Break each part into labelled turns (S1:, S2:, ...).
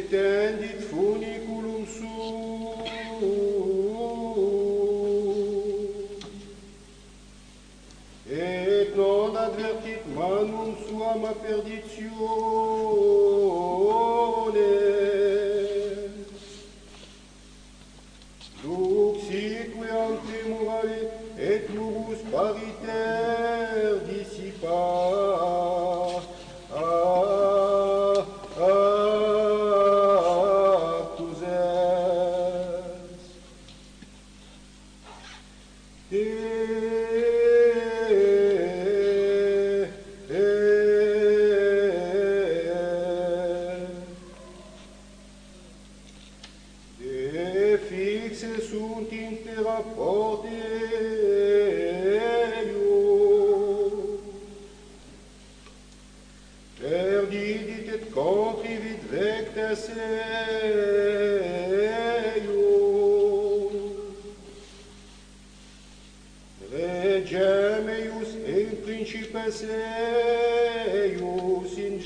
S1: tendit funiculum suum, et non advertit manum suam a perditione. Luxique ante morale et plurus pariter dissipa. Fixe sunt inter apporte perdidit et contrivit vectas regem eius in principes eius in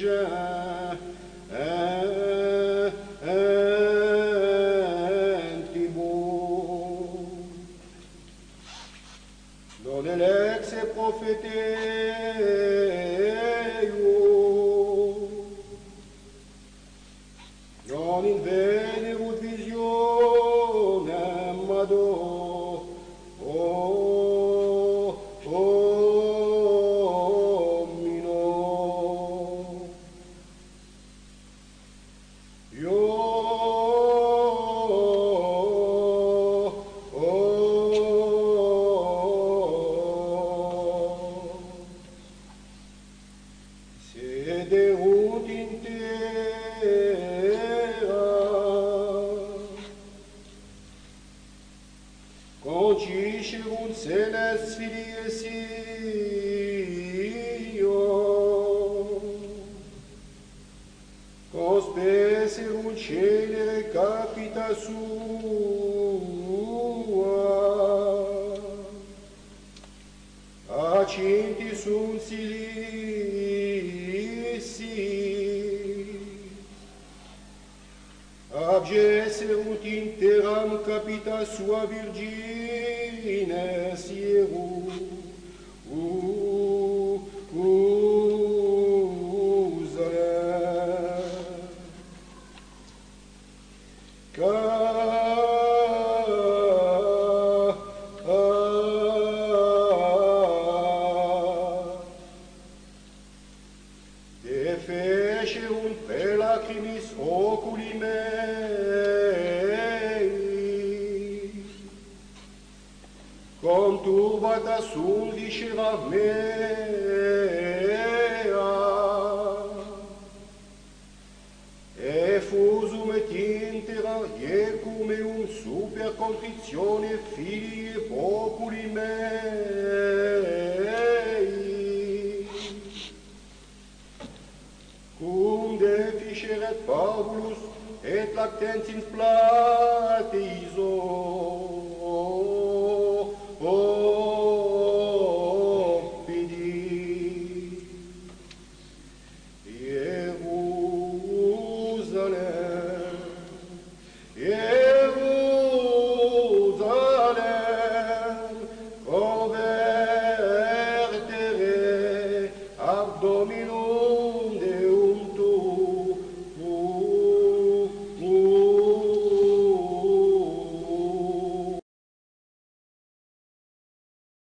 S1: non elexe propheteum, non in venerut visionem Domino. Sederunt in terra, conciscerunt celestes filies Io, conspeserunt celere capita sua, acinti sunt abgeserunt in terram capita sua virgines defecerunt per lacrimis oculi mei, conturbata sunt viscera mea, effusum et intera iecum eum super contritione filii et populi mei, cum deficeret Paulus et lactentins plateiso,